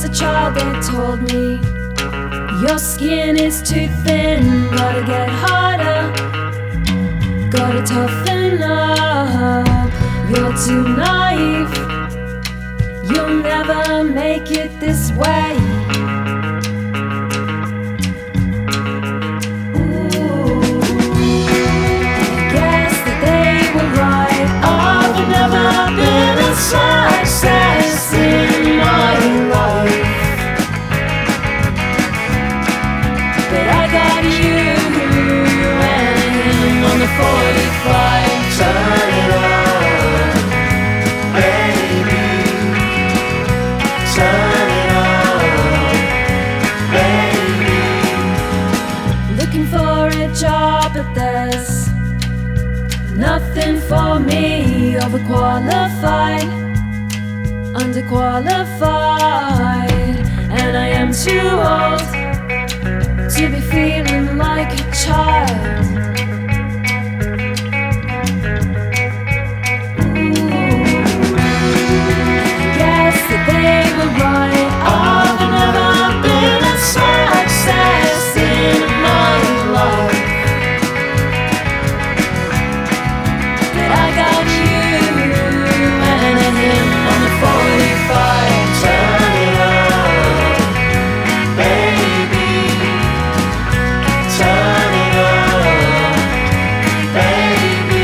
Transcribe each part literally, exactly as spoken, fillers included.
a child they told me, your skin is too thin, gotta get harder, gotta toughen up. You're too naive, you'll never make it this way. Ooh, I guess that they were right. I've never been a success in my life, but I got you and him on the forty-five. Turn it on, baby. Turn it on, baby. Looking for a job, but there's nothing for me. Overqualified, underqualified, and I am too old to be feeling like a child. Ooh, I guess that they were right. I've never been a success in my life, but I got you and him on the forty-five. Turn it on, baby. Turn it on, baby.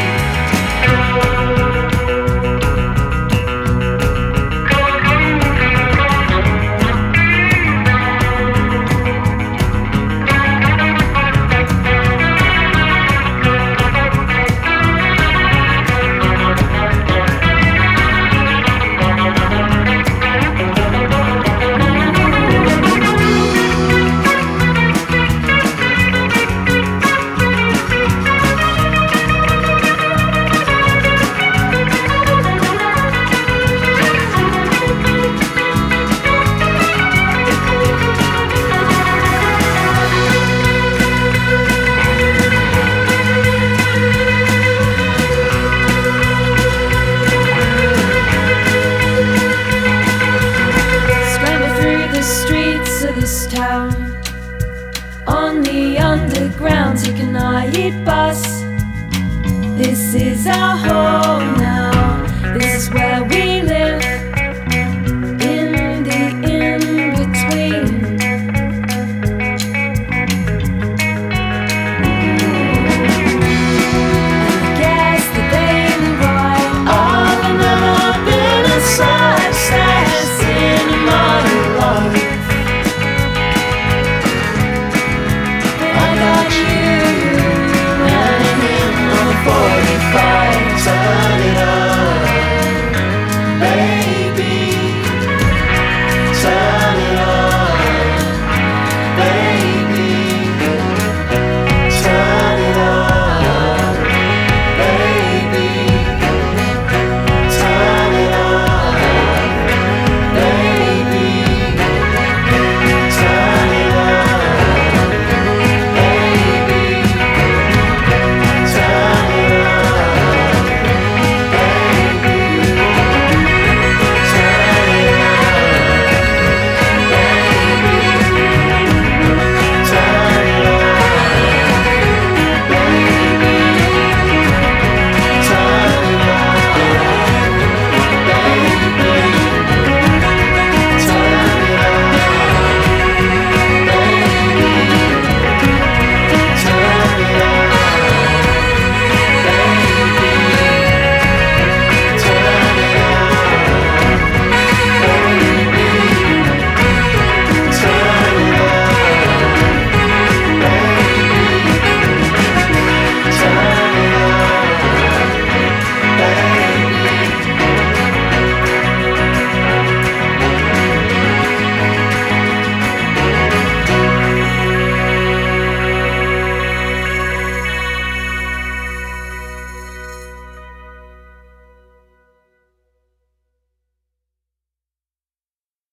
Streets of this town, on the underground, take a night bus. This is our home now, this is where we